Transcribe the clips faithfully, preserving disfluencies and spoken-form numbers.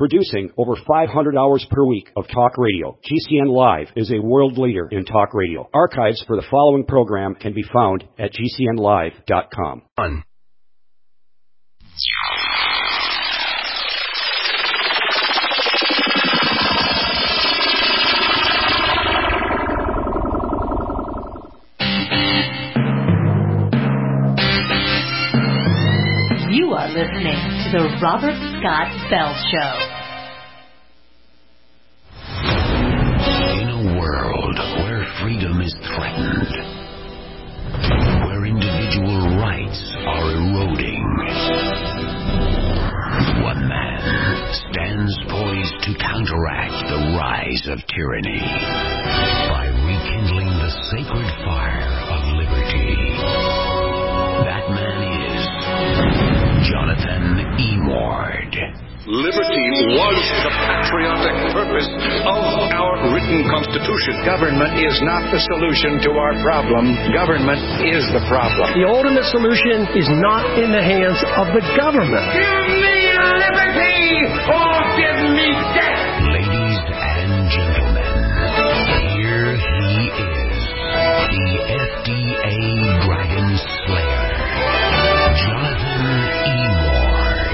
Producing over five hundred hours per week of talk radio, G C N Live is a world leader in talk radio. Archives for the following program can be found at G C N live dot com. One. You are listening to the Robert Scott Bell Show. In a world where freedom is threatened, where individual rights are eroding, one man stands poised to counteract the rise of tyranny by rekindling the sacred fire of liberty. That man is Jonathan Emord. Liberty was the patriotic purpose of our written Constitution. Government is not the solution to our problem. Government is the problem. The ultimate solution is not in the hands of the government. Give me liberty or give me death. Ladies and gentlemen, here he is, the F D A Dragon Slayer, Jonathan Emord.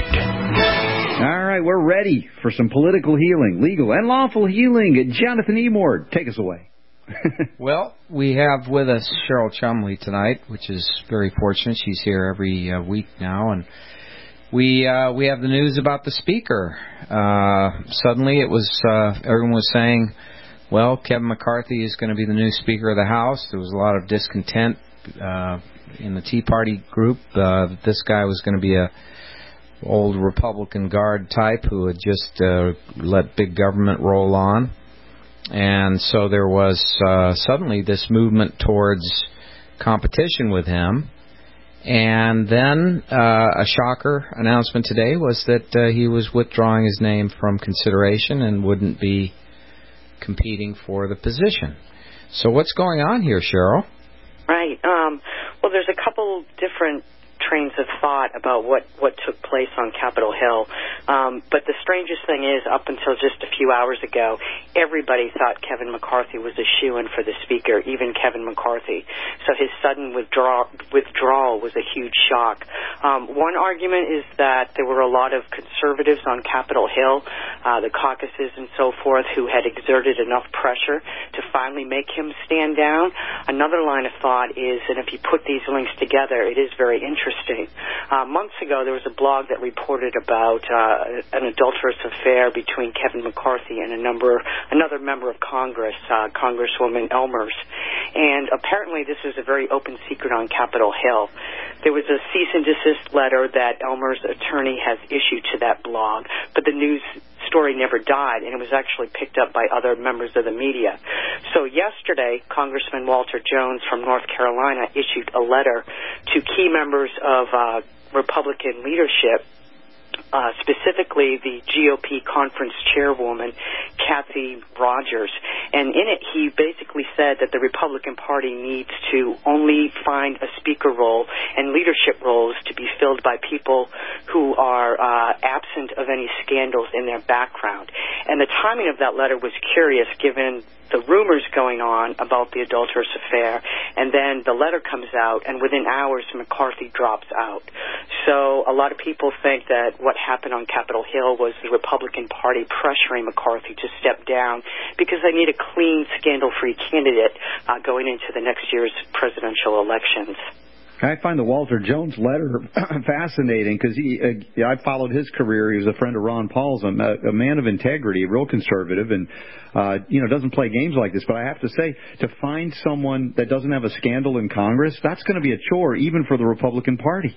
All right, we're ready for some political healing, legal and lawful healing. Jonathan Emord, take us away. Well, we have with us Cheryl Chumley tonight, which is very fortunate. She's here every uh, week now, and we uh, we have the news about the Speaker. Uh, suddenly, it was uh, everyone was saying, well, Kevin McCarthy is going to be the new Speaker of the House. There was a lot of discontent uh, in the Tea Party group uh, that this guy was going to be a old Republican Guard type who had just uh, let big government roll on. And so there was uh, suddenly this movement towards competition with him. And then uh, a shocker announcement today was that uh, he was withdrawing his name from consideration and wouldn't be competing for the position. So what's going on here, Cheryl? Right. Um, well, there's a couple different trains of thought about what, what took place on Capitol Hill. Um, but the strangest thing is, up until just a few hours ago, everybody thought Kevin McCarthy was a shoo-in for the Speaker, even Kevin McCarthy. So his sudden withdraw, withdrawal was a huge shock. Um, one argument is that there were a lot of conservatives on Capitol Hill, uh, the caucuses and so forth, who had exerted enough pressure to finally make him stand down. Another line of thought is, and if you put these links together, it is very interesting. Uh, months ago, there was a blog that reported about uh, an adulterous affair between Kevin McCarthy and a number, another member of Congress, uh, Congresswoman Elmers. And apparently this is a very open secret on Capitol Hill. There was a cease and desist letter that Elmer's attorney has issued to that blog, but the news story never died, and it was actually picked up by other members of the media. So yesterday, Congressman Walter Jones from North Carolina issued a letter to key members of uh, Republican leadership, Uh, specifically the G O P conference chairwoman, Kathy Rogers. And in it, he basically said that the Republican Party needs to only find a speaker role and leadership roles to be filled by people who are uh, absent of any scandals in their background. And the timing of that letter was curious, given the rumors going on about the adulterous affair, and then the letter comes out, and within hours, McCarthy drops out. So a lot of people think that what happened on Capitol Hill was the Republican Party pressuring McCarthy to step down because they need a clean, scandal-free candidate uh, going into the next year's presidential elections. I find the Walter Jones letter fascinating because he, uh, I followed his career. He was a friend of Ron Paul's, a, a man of integrity, a real conservative, and uh, you know doesn't play games like this. But I have to say, to find someone that doesn't have a scandal in Congress, that's going to be a chore even for the Republican Party.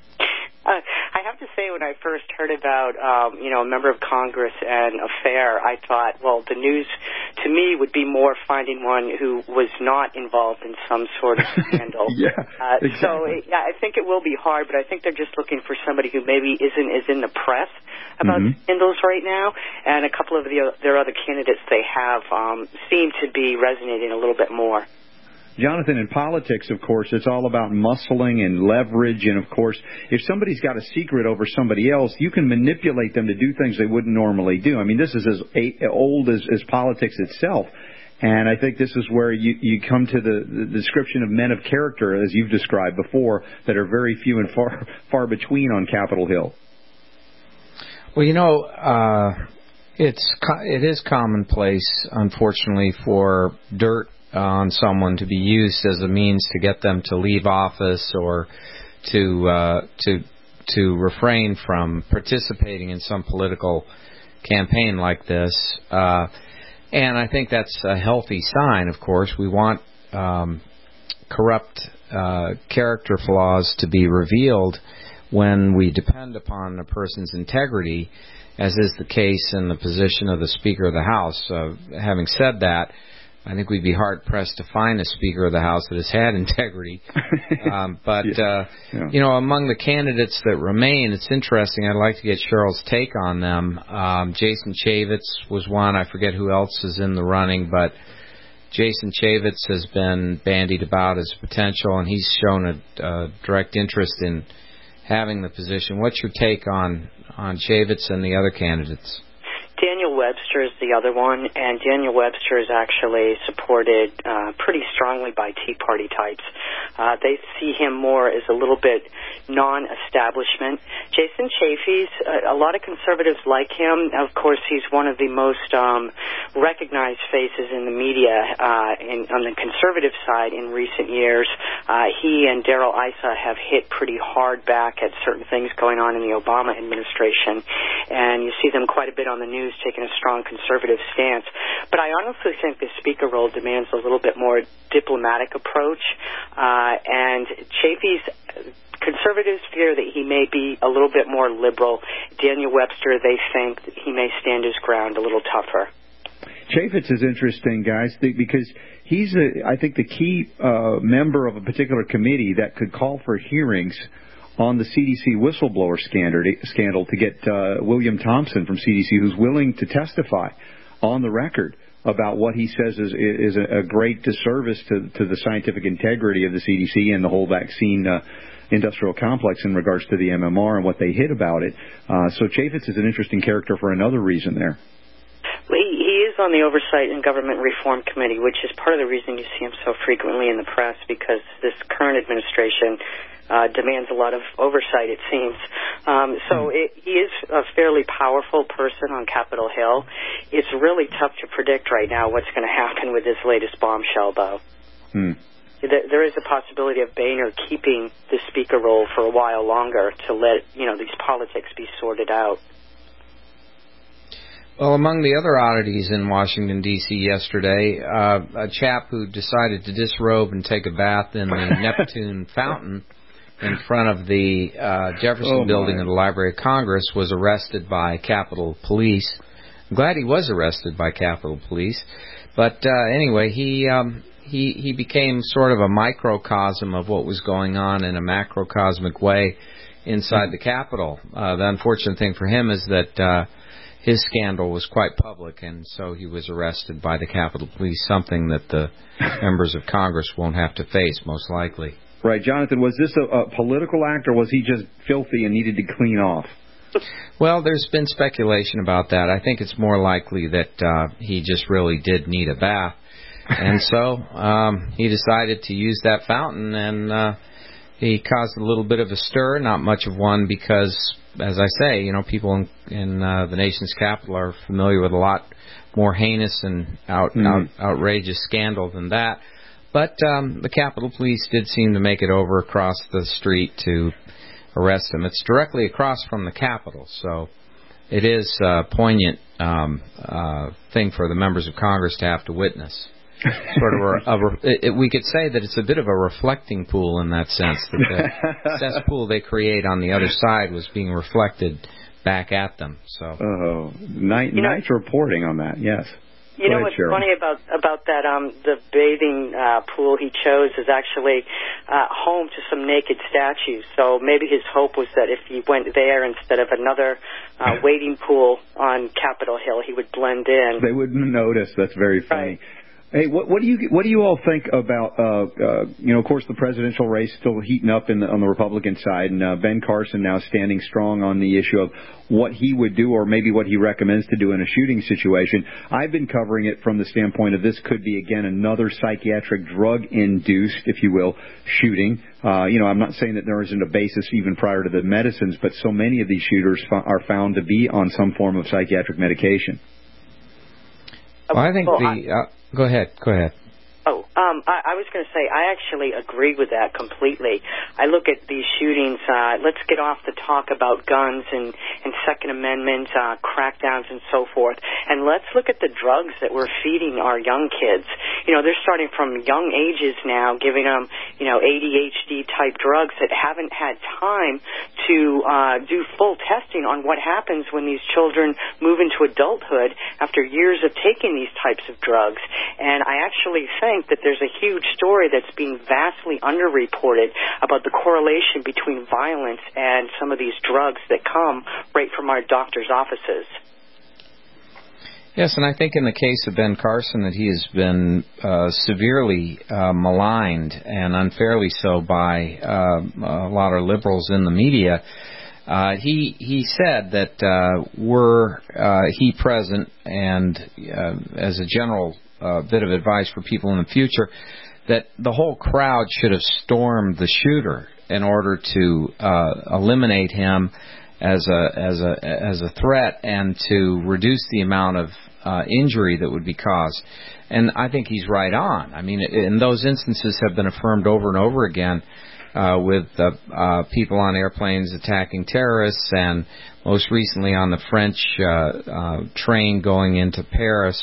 Uh, I have to say, when I first heard about, um, you know, a member of Congress and affair, I thought, well, the news to me would be more finding one who was not involved in some sort of scandal. yeah, uh, exactly. So it, yeah, I think it will be hard, but I think they're just looking for somebody who maybe isn't as in the press about mm-hmm. scandals right now, and a couple of the, their other candidates they have um, seem to be resonating a little bit more. Jonathan, in politics, of course, it's all about muscling and leverage. And, of course, if somebody's got a secret over somebody else, you can manipulate them to do things they wouldn't normally do. I mean, this is as old as, as politics itself. And I think this is where you, you come to the, the description of men of character, as you've described before, that are very few and far far between on Capitol Hill. Well, you know, uh, it's it is commonplace, unfortunately, for dirt on someone to be used as a means to get them to leave office or to uh, to to refrain from participating in some political campaign like this. Uh, And I think that's a healthy sign, of course. We want um, corrupt uh, character flaws to be revealed when we depend upon a person's integrity, as is the case in the position of the Speaker of the House. Uh, having said that, I think we'd be hard-pressed to find a Speaker of the House that has had integrity. Um, but, uh, yeah. you know, among the candidates that remain, it's interesting. I'd like to get Cheryl's take on them. Um, Jason Chaffetz was one. I forget who else is in the running, but Jason Chaffetz has been bandied about as potential, and he's shown a, a direct interest in having the position. What's your take on, on Chaffetz and the other candidates? Daniel Webster is the other one, and Daniel Webster is actually supported uh, pretty strongly by Tea Party types. Uh, they see him more as a little bit non-establishment. Jason Chaffetz, a, a lot of conservatives like him. Of course, he's one of the most um, recognized faces in the media uh, in, on the conservative side in recent years. Uh, he and Darrell Issa have hit pretty hard back at certain things going on in the Obama administration, and you see them quite a bit on the news taking a strong conservative stance. But I honestly think the speaker role demands a little bit more diplomatic approach, uh, and Chaffetz, conservatives fear that he may be a little bit more liberal. Daniel Webster, they think that he may stand his ground a little tougher. Chaffetz is interesting, guys, because he's, a, I think, the key uh, member of a particular committee that could call for hearings on the C D C whistleblower scandal to get uh, William Thompson from C D C, who's willing to testify on the record about what he says is is a great disservice to, to the scientific integrity of the C D C and the whole vaccine uh, industrial complex in regards to the M M R and what they hid about it. Uh, so Chaffetz is an interesting character for another reason there. Well, he, he is on the Oversight and Government Reform Committee, which is part of the reason you see him so frequently in the press, because this current administration Uh, demands a lot of oversight, it seems. Um, so it, he is a fairly powerful person on Capitol Hill. It's really tough to predict right now what's going to happen with this latest bombshell, though. Hmm. There, there is a possibility of Boehner keeping the speaker role for a while longer to let, you know, these politics be sorted out. Well, among the other oddities in Washington, D C yesterday, uh, a chap who decided to disrobe and take a bath in the Neptune fountain in front of the uh, Jefferson oh Building in the Library of Congress was arrested by Capitol Police. I'm glad he was arrested by Capitol Police. But uh, anyway, he um, he he became sort of a microcosm of what was going on in a macrocosmic way inside the Capitol. Uh, the unfortunate thing for him is that uh, his scandal was quite public, and so he was arrested by the Capitol Police, something that the members of Congress won't have to face, most likely. Right, Jonathan, was this a, a political act, or was he just filthy and needed to clean off? Well, there's been speculation about that. I think it's more likely that uh, he just really did need a bath. And so um, he decided to use that fountain, and uh, he caused a little bit of a stir, not much of one, because, as I say, you know, people in, in uh, the nation's capital are familiar with a lot more heinous and out, mm. out, outrageous scandal than that. But um, the Capitol Police did seem to make it over across the street to arrest him. It's directly across from the Capitol, so it is a poignant um, uh, thing for the members of Congress to have to witness. Sort of a, a, it, we could say that it's a bit of a reflecting pool in that sense, that the cesspool they create on the other side was being reflected back at them. So, oh, nice, nice reporting on that, yes. You know what's Cheryl. funny about about that? Um, the bathing uh, pool he chose is actually uh, home to some naked statues. So maybe his hope was that if he went there instead of another uh, wading pool on Capitol Hill, he would blend in. They wouldn't notice. That's very funny. Right. Hey, what, what do you what do you all think about? Uh, uh, you know, of course, the presidential race still heating up in the, on the Republican side, and uh, Ben Carson now standing strong on the issue of what he would do, or maybe what he recommends to do in a shooting situation. I've been covering it from the standpoint of this could be again another psychiatric drug-induced, if you will, shooting. Uh, you know, I'm not saying that there isn't a basis even prior to the medicines, but so many of these shooters f- are found to be on some form of psychiatric medication. Well, I think well, the. Uh, go ahead. Go ahead. Oh, um, I, I was going to say, I actually agree with that completely. I look at these shootings, uh, let's get off the talk about guns and, and Second Amendment, uh, crackdowns and so forth, and let's look at the drugs that we're feeding our young kids. You know, they're starting from young ages now, giving them, you know, A D H D-type drugs that haven't had time to uh, do full testing on what happens when these children move into adulthood after years of taking these types of drugs. And I actually think that there's a huge story that's being vastly underreported about the correlation between violence and some of these drugs that come right from our doctors' offices. Yes, and I think in the case of Ben Carson that he has been uh, severely uh, maligned, and unfairly so, by uh, a lot of liberals in the media. Uh, he he said that uh, were uh, he present, and uh, as a general uh, bit of advice for people in the future, that the whole crowd should have stormed the shooter in order to uh, eliminate him as a as a as a threat and to reduce the amount of uh, injury that would be caused. And I think he's right on. I mean, and those instances have been affirmed over and over again. Uh, with uh, uh, people on airplanes attacking terrorists, and most recently on the French uh, uh, train going into Paris,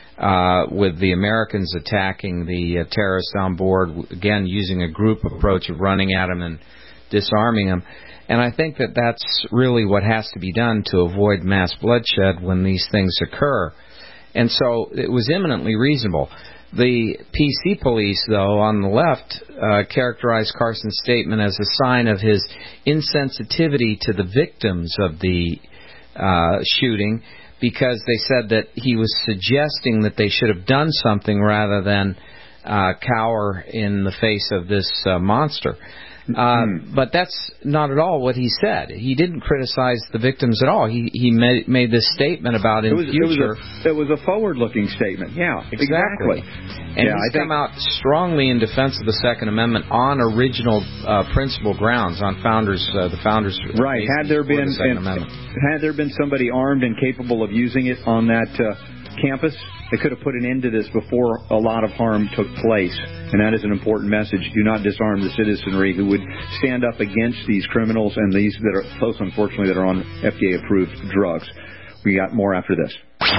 uh, with the Americans attacking the uh, terrorists on board, again using a group approach of running at them and disarming them. And I think that that's really what has to be done to avoid mass bloodshed when these things occur. And so it was eminently reasonable. The P C police, though, on the left, uh, characterized Carson's statement as a sign of his insensitivity to the victims of the uh, shooting, because they said that he was suggesting that they should have done something rather than uh, cower in the face of this uh, monster. Uh, but that's not at all what he said. He didn't criticize the victims at all. He he made, made this statement about in it was, future. It was, a, it was a forward-looking statement. Yeah, exactly. exactly. And yeah, he's I come out strongly in defense of the Second Amendment on original uh, principle grounds, on founders, uh, the founders. Right. Had there been the and, had there been somebody armed and capable of using it on that uh, campus, they could have put an end to this before a lot of harm took place. And that is an important message. Do not disarm the citizenry who would stand up against these criminals and these that are, close, unfortunately, that are on F D A-approved drugs. We got more after this.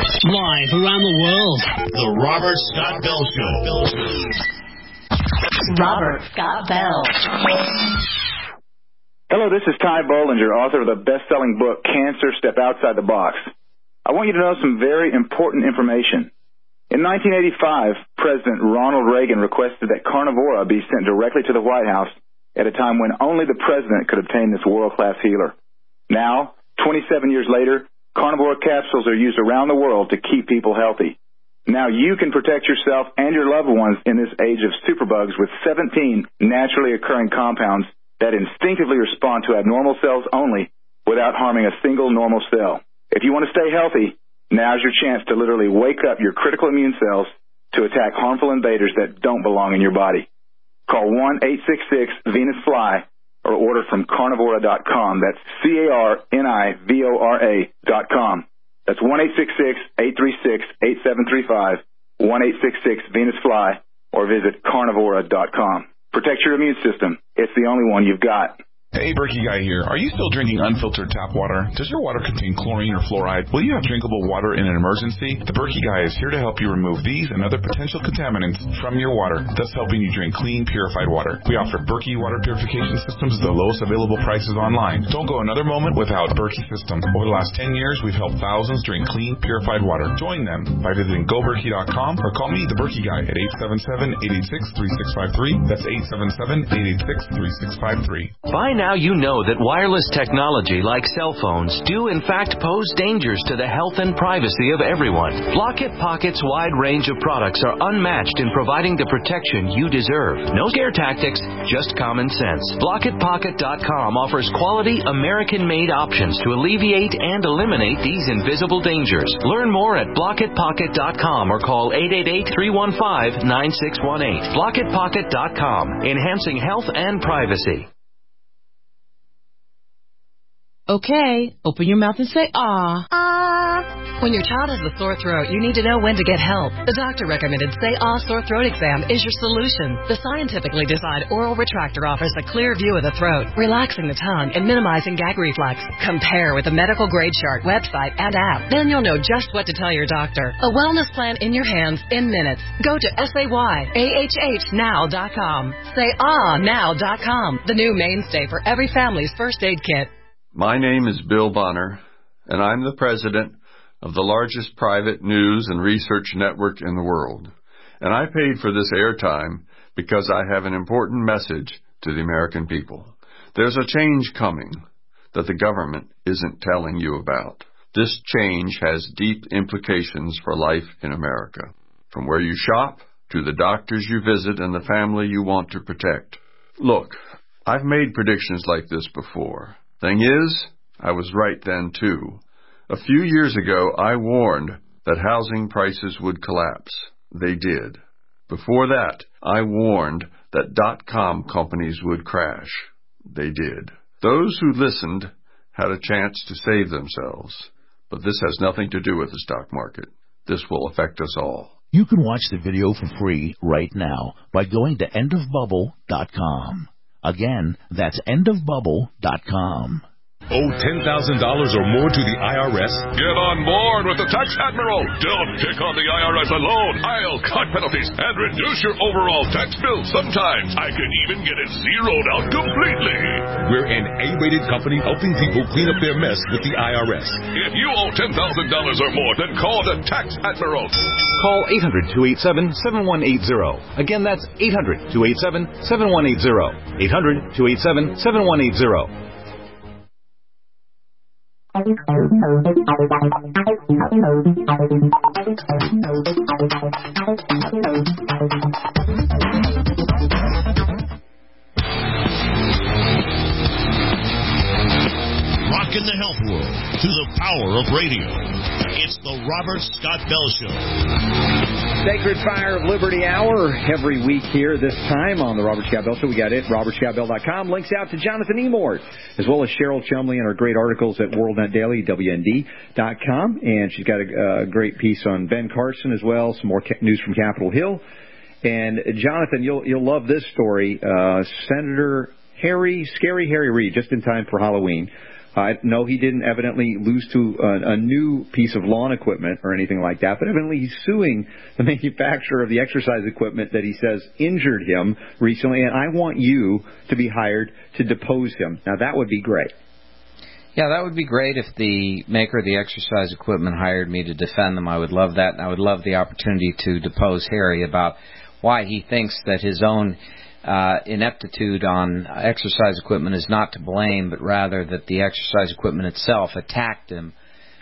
Live around the world, the Robert Scott Bell Show. Robert Scott Bell. Hello, this is Ty Bollinger, author of the best-selling book, Cancer, Step Outside the Box. I want you to know some very important information. In nineteen eighty-five, President Ronald Reagan requested that Carnivora be sent directly to the White House at a time when only the president could obtain this world-class healer. Now, twenty-seven years later, Carnivora capsules are used around the world to keep people healthy. Now you can protect yourself and your loved ones in this age of superbugs with seventeen naturally occurring compounds that instinctively respond to abnormal cells only without harming a single normal cell. If you want to stay healthy, now's your chance to literally wake up your critical immune cells to attack harmful invaders that don't belong in your body. Call one eight six six Venus Fly or order from carnivora dot com. That's C A R N I V O R A dot com. That's one eight six six, eight three six, eight seven three five, one eight six six Venus Fly, or visit carnivora dot com. Protect your immune system. It's the only one you've got. Hey, Berkey Guy here. Are you still drinking unfiltered tap water? Does your water contain chlorine or fluoride? Will you have drinkable water in an emergency? The Berkey Guy is here to help you remove these and other potential contaminants from your water, thus helping you drink clean, purified water. We offer Berkey water purification systems at the lowest available prices online. Don't go another moment without Berkey system. Over the last ten years, we've helped thousands drink clean, purified water. Join them by visiting go berkey dot com or call me, the Berkey Guy, at eight seven seven, eight eight six, three six five three. That's eight seven seven, eight eight six, three six five three. Buy now you know that wireless technology like cell phones do in fact pose dangers to the health and privacy of everyone. Block-It Pocket's wide range of products are unmatched in providing the protection you deserve. No scare tactics, just common sense. Block It Pocket dot com offers quality American-made options to alleviate and eliminate these invisible dangers. Learn more at Block It Pocket dot com or call eight eight eight, three one five, nine six one eight. Block It Pocket dot com, enhancing health and privacy. Okay, open your mouth and say ah. Ah. When your child has a sore throat, you need to know when to get help. The doctor recommended Say Ah Sore Throat Exam is your solution. The scientifically designed oral retractor offers a clear view of the throat, relaxing the tongue and minimizing gag reflex. Compare with the medical grade chart website and app. Then you'll know just what to tell your doctor. A wellness plan in your hands in minutes. Go to say ah now dot com. say ah now dot com, the new mainstay for every family's first aid kit. My name is Bill Bonner, and I'm the president of the largest private news and research network in the world. And I paid for this airtime because I have an important message to the American people. There's a change coming that the government isn't telling you about. This change has deep implications for life in America, from where you shop to the doctors you visit and the family you want to protect. Look, I've made predictions like this before. Thing is, I was right then, too. A few years ago, I warned that housing prices would collapse. They did. Before that, I warned that dot-com companies would crash. They did. Those who listened had a chance to save themselves. But this has nothing to do with the stock market. This will affect us all. You can watch the video for free right now by going to end of bubble dot com. Again, that's end of bubble dot com. Owe ten thousand dollars or more to the I R S? Get on board with the Tax Admiral. Don't pick on the I R S alone. I'll cut penalties and reduce your overall tax bill. Sometimes I can even get it zeroed out completely. We're an A-rated company helping people clean up their mess with the I R S. If you owe ten thousand dollars or more, then call the Tax Admiral. Call eight hundred, two eight seven, seven one eight zero. Again, that's eight hundred, two eight seven, seven one eight zero. eight hundred, two eight seven, seven one eight zero. Rockin' the health world to the power of radio. It's the Robert Scott Bell Show. Sacred Fire of Liberty Hour every week here, this time on the Robert Scott Bell Show. We got it, robert scott bell dot com. Links out to Jonathan Emord, as well as Cheryl Chumley and her great articles at World Net Daily, W N D dot com. And she's got a, a great piece on Ben Carson as well, some more news from Capitol Hill. And Jonathan, you'll you'll love this story. Uh, Senator Harry, Scary Harry Reid, just in time for Halloween. Uh, no, he didn't evidently lose to a, a new piece of lawn equipment or anything like that, but evidently he's suing the manufacturer of the exercise equipment that he says injured him recently, and I want you to be hired to depose him. Now, that would be great. Yeah, that would be great if the maker of the exercise equipment hired me to defend them. I would love that, and I would love the opportunity to depose Harry about why he thinks that his own Uh, ineptitude on exercise equipment is not to blame, but rather that the exercise equipment itself attacked him.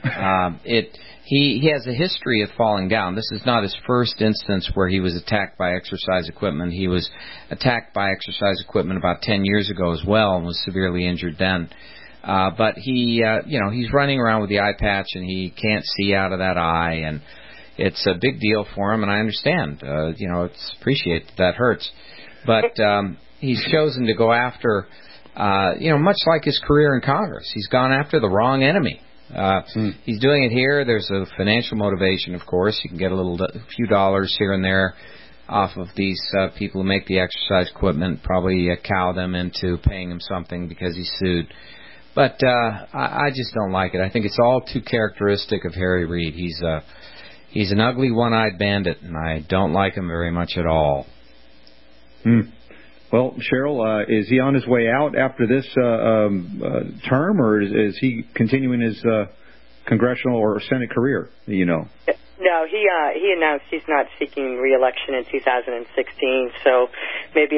Um, it he, he has a history of falling down. This is not his first instance where he was attacked by exercise equipment. He was attacked by exercise equipment about ten years ago as well and was severely injured then. Uh, but he, uh, you know, he's running around with the eye patch and he can't see out of that eye, and it's a big deal for him. And I understand, uh, you know, it's appreciate that, that hurts. But um, he's chosen to go after, uh, you know, much like his career in Congress. He's gone after the wrong enemy. Uh, hmm. He's doing it here. There's a financial motivation, of course. You can get a little, a few dollars here and there off of these uh, people who make the exercise equipment, probably uh, cow them into paying him something because he's sued. But uh, I, I just don't like it. I think it's all too characteristic of Harry Reid. He's a, he's an ugly, one-eyed bandit, and I don't like him very much at all. Hmm. Well, Cheryl, uh, is he on his way out after this uh, um, uh, term, or is, is he continuing his uh, congressional or Senate career? You know. No, he uh, he announced he's not seeking re-election in two thousand sixteen, so maybe it says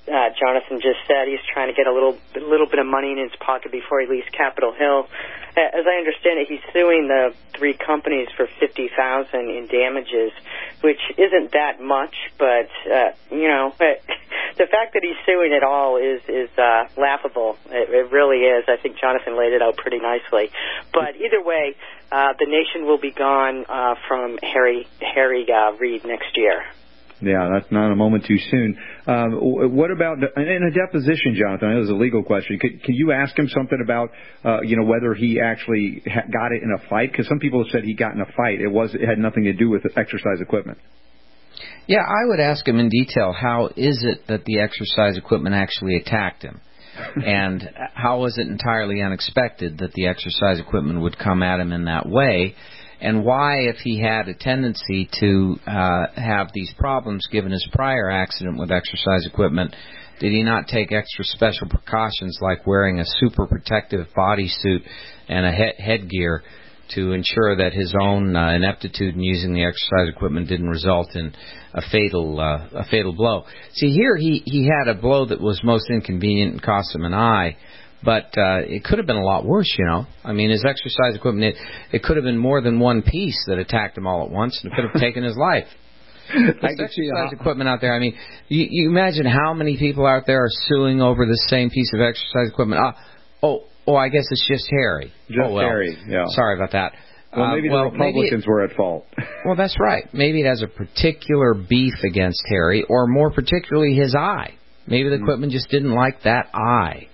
uh, Jonathan just said, he's trying to get a little a little bit of money in his pocket before he leaves Capitol Hill. Uh, as I understand it, he's suing the three companies for fifty thousand dollars in damages, which isn't that much, but uh, you know, the fact that he's suing at all is is uh, laughable. It, it really is. I think Jonathan laid it out pretty nicely. But either way, uh, the nation will be gone uh, from Harry Harry uh, Reid next year. Yeah, that's not a moment too soon. Um, what about in a deposition, Jonathan? I know this is a legal question. Could, can you ask him something about, uh, you know, whether he actually ha- got it in a fight? Because some people have said he got in a fight. It was it had nothing to do with exercise equipment. Yeah, I would ask him in detail, how is it that the exercise equipment actually attacked him? And how was it entirely unexpected that the exercise equipment would come at him in that way? And why, if he had a tendency to uh, have these problems given his prior accident with exercise equipment, did he not take extra special precautions like wearing a super protective bodysuit and a he- headgear to ensure that his own uh, ineptitude in using the exercise equipment didn't result in a fatal uh, a fatal blow? See, here he, he had a blow that was most inconvenient and cost him an eye. But uh, it could have been a lot worse, you know. I mean, his exercise equipment, it, it could have been more than one piece that attacked him all at once, and it could have taken his life. There's exercise equipment out there. I mean, you, you imagine how many people out there are suing over the same piece of exercise equipment. Uh, oh, oh, I guess it's just Harry. Just oh, well. Harry, yeah. Sorry about that. Well, maybe uh, the well, Republicans maybe it, were at fault. Well, that's right. Maybe it has a particular beef against Harry, or more particularly his eye. Maybe the equipment just didn't like that eye.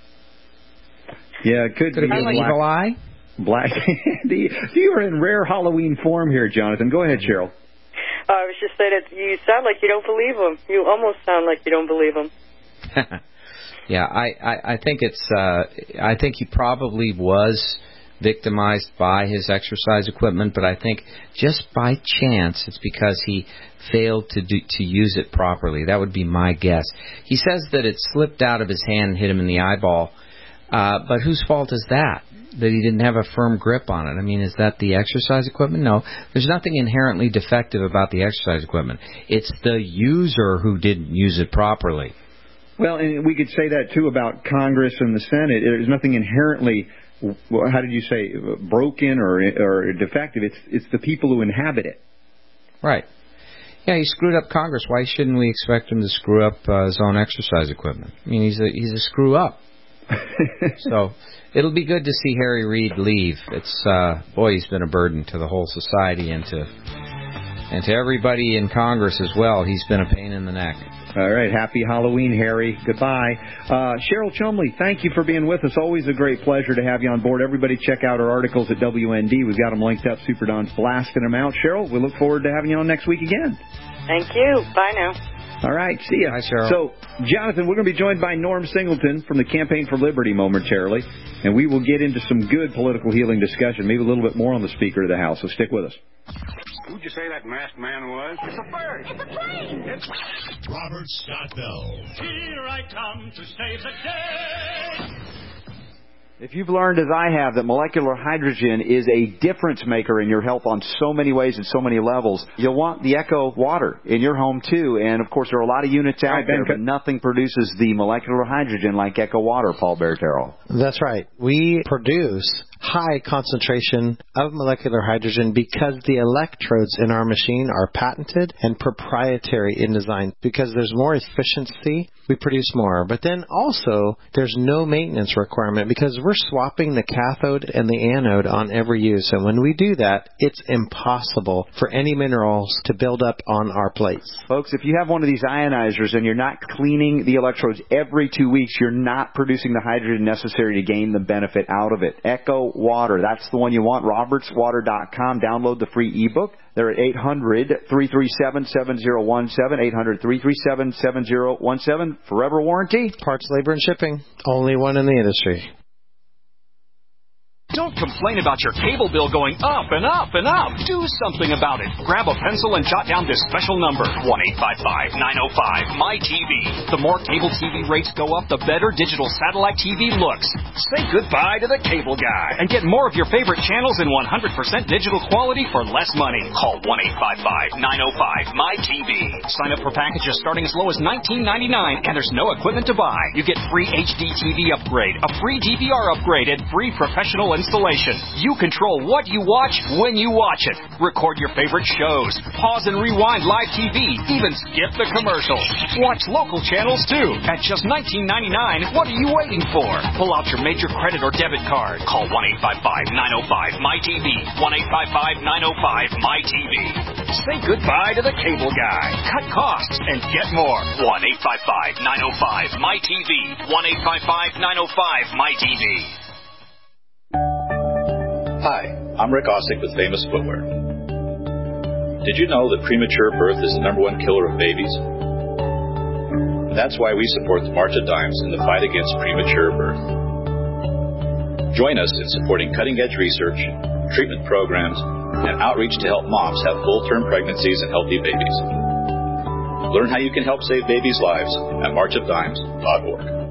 Yeah, it could, could be it be an evil eye? Black. You are in rare Halloween form here, Jonathan. Go ahead, Cheryl. Uh, I was just saying that you sound like you don't believe him. You almost sound like you don't believe him. Yeah, I, I, I think it's. Uh, I think he probably was victimized by his exercise equipment, but I think just by chance it's because he failed to do, to use it properly. That would be my guess. He says that it slipped out of his hand and hit him in the eyeball. Uh, but whose fault is that? That he didn't have a firm grip on it? I mean, is that the exercise equipment? No. There's nothing inherently defective about the exercise equipment. It's the user who didn't use it properly. Well, and we could say that, too, about Congress and the Senate. There's nothing inherently, how did you say, broken or, or defective. It's, it's the people who inhabit it. Right. Yeah, he screwed up Congress. Why shouldn't we expect him to screw up uh, his own exercise equipment? I mean, he's a, he's a screw-up. So it'll be good to see Harry Reid leave. It's uh, boy, he's been a burden to the whole society and to and to everybody in Congress as well. He's been a pain in the neck. All right, happy Halloween, Harry. Goodbye. Uh, Cheryl Chumley, thank you for being with us. Always a great pleasure to have you on board. Everybody check out our articles at W N D. We've got them linked up. Super Don's blasting them out. Cheryl, we look forward to having you on next week again. Thank you. Bye now. All right, see ya. Hi, Cheryl. So, Jonathan, we're going to be joined by Norm Singleton from the Campaign for Liberty momentarily, and we will get into some good political healing discussion, maybe a little bit more on the Speaker of the House, so stick with us. Who'd you say that masked man was? It's a bird. It's a plane. It's Robert Scott Bell. Here I come to save the day. If you've learned, as I have, that molecular hydrogen is a difference maker in your health on so many ways and so many levels, you'll want the Echo water in your home, too. And, of course, there are a lot of units out right, there, but nothing produces the molecular hydrogen like Echo water, Paul Bertero. That's right. We produce high concentration of molecular hydrogen because the electrodes in our machine are patented and proprietary in design. Because there's more efficiency, we produce more. But then also, there's no maintenance requirement because we're swapping the cathode and the anode on every use. And when we do that, it's impossible for any minerals to build up on our plates. Folks, if you have one of these ionizers and you're not cleaning the electrodes every two weeks, you're not producing the hydrogen necessary to gain the benefit out of it. Echo Water, that's the one you want. roberts water dot com. Download the free ebook. They're at eight hundred, three three seven, seven zero one seven, eight hundred, three three seven, seven zero one seven. Forever warranty. Parts, labor, and shipping. Only one in the industry. Don't complain about your cable bill going up and up and up. Do something about it. Grab a pencil and jot down this special number, one eight five five, nine oh five, M Y T V. The more cable T V rates go up, the better digital satellite T V looks. Say goodbye to the cable guy and get more of your favorite channels in one hundred percent digital quality for less money. Call one eight five five, nine oh five, M Y T V. Sign up for packages starting as low as nineteen ninety-nine, and there's no equipment to buy. You get free H D T V upgrade, a free D V R upgrade, and free professional installation. You control what you watch when you watch it. Record your favorite shows. Pause and rewind live T V. Even skip the commercials. Watch local channels too. At just nineteen ninety-nine, what are you waiting for? Pull out your major credit or debit card. Call one eight five five, nine oh five, M Y T V. one eight five five, nine oh five, M Y T V. Say goodbye to the cable guy. Cut costs and get more. one eight five five, nine oh five, M Y T V. one eight five five, nine oh five, M Y T V. Hi, I'm Rick Ossick with Famous Footwear. Did you know that premature birth is the number one killer of babies? That's why we support the March of Dimes in the fight against premature birth. Join us in supporting cutting-edge research, treatment programs, and outreach to help moms have full-term pregnancies and healthy babies. Learn how you can help save babies' lives at march of dimes dot org.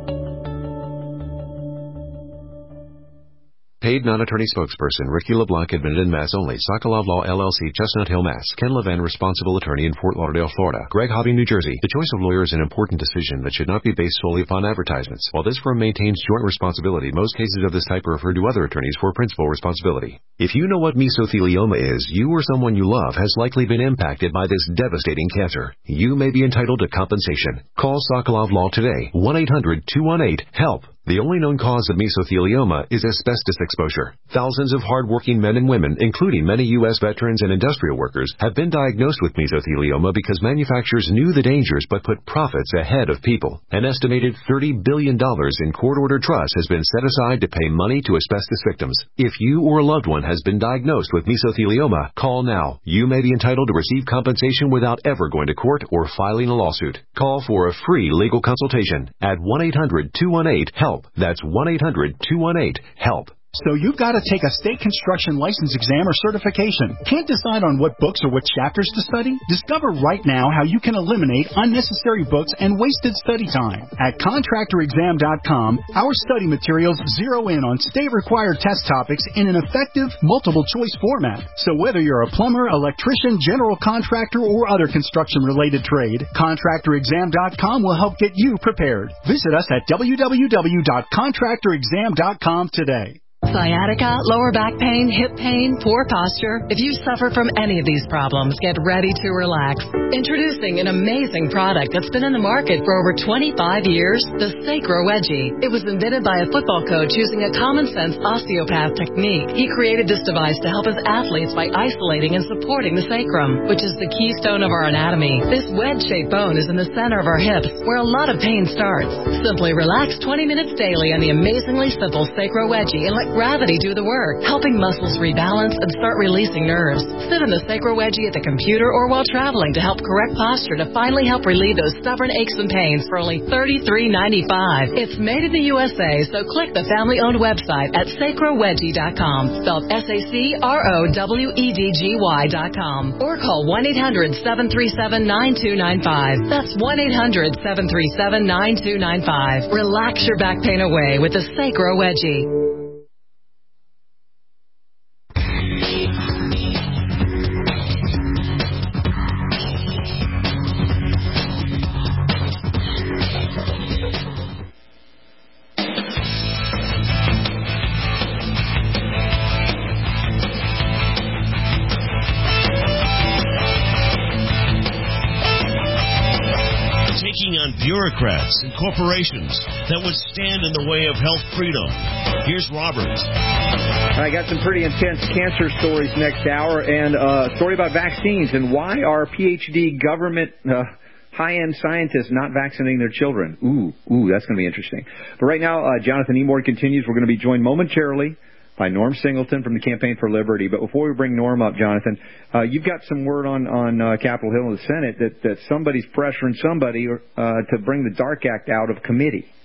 Paid non-attorney spokesperson Ricky LeBlanc, admitted in Mass only. Sokolov Law, L L C, Chestnut Hill, Mass. Ken Levan, responsible attorney in Fort Lauderdale, Florida. Greg Hobby, New Jersey. The choice of lawyer is an important decision that should not be based solely upon advertisements. While this firm maintains joint responsibility, most cases of this type are referred to other attorneys for principal responsibility. If you know what mesothelioma is, you or someone you love has likely been impacted by this devastating cancer. You may be entitled to compensation. Call Sokolov Law today. one eight hundred, two one eight, HELP. The only known cause of mesothelioma is asbestos exposure. Thousands of hardworking men and women, including many U S veterans and industrial workers, have been diagnosed with mesothelioma because manufacturers knew the dangers but put profits ahead of people. An estimated thirty billion dollars in court-ordered trust has been set aside to pay money to asbestos victims. If you or a loved one has been diagnosed with mesothelioma, call now. You may be entitled to receive compensation without ever going to court or filing a lawsuit. Call for a free legal consultation at one eight hundred, two one eight, HELP. That's one eight hundred, two one eight, HELP. So you've got to take a state construction license exam or certification. Can't decide on what books or what chapters to study? Discover right now how you can eliminate unnecessary books and wasted study time. At contractor exam dot com, our study materials zero in on state-required test topics in an effective, multiple-choice format. So whether you're a plumber, electrician, general contractor, or other construction-related trade, contractor exam dot com will help get you prepared. Visit us at w w w dot contractor exam dot com today. Sciatica, lower back pain, hip pain, poor posture. If you suffer from any of these problems, get ready to relax. Introducing an amazing product that's been in the market for over twenty-five years, the Sacro Wedgie. It was invented by a football coach using a common-sense osteopath technique. He created this device to help his athletes by isolating and supporting the sacrum, which is the keystone of our anatomy. This wedge-shaped bone is in the center of our hips, where a lot of pain starts. Simply relax twenty minutes daily on the amazingly simple Sacro Wedgie and let gravity do the work, helping muscles rebalance and start releasing nerves. Sit in the Sacro Wedgie at the computer or while traveling to help correct posture to finally help relieve those stubborn aches and pains for only thirty-three ninety-five. It's made in the U S A, so click the family-owned website at sacro wedgie dot com, spelled S A C R O W E D G Y dot com, or call one eight hundred, seven three seven, nine two nine five. That's one eight hundred, seven three seven, nine two nine five. Relax your back pain away with the Sacro Wedgie. Bureaucrats and corporations that would stand in the way of health freedom. Here's Robert. I got some pretty intense cancer stories next hour, and a story about vaccines and why are P H D government uh, high-end scientists not vaccinating their children. Ooh, ooh, that's going to be interesting. But right now, uh, Jonathan Emord continues. We're going to be joined momentarily by Norm Singleton from the Campaign for Liberty. But before we bring Norm up, Jonathan, uh, you've got some word on, on uh, Capitol Hill in the Senate that, that somebody's pressuring somebody uh, to bring the DARK Act out of committee.